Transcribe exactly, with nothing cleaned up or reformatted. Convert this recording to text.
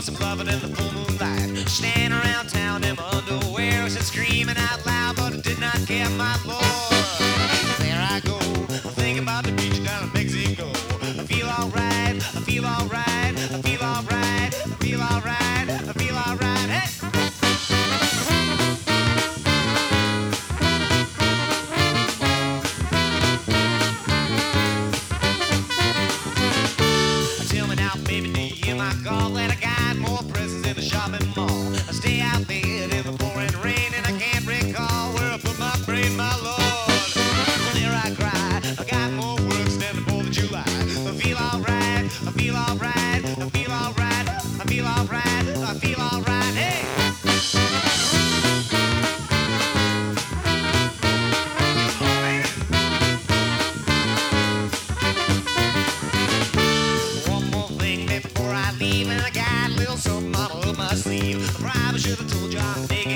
girls are clubbing in the full moonlight. Standing around town in my underwear. I said screaming out loud, but I did not care, my lord. There I go, I'm thinking about the beach down in Mexico. I feel alright, I feel alright, I feel alright, I feel alright, I feel alright, hey! Tell me now, baby, do you hear my call? That I got more presents in the shopping mall. I stay out there in the pouring rain, and I can't recall where I put my brain, my lord. There I cry, I got more words than the fourth of July. I feel alright, I feel alright, I feel alright, I feel alright, I feel alright, hey! One more thing before I leave, and I got a little something on my sleeve. I probably should have told you I'm digging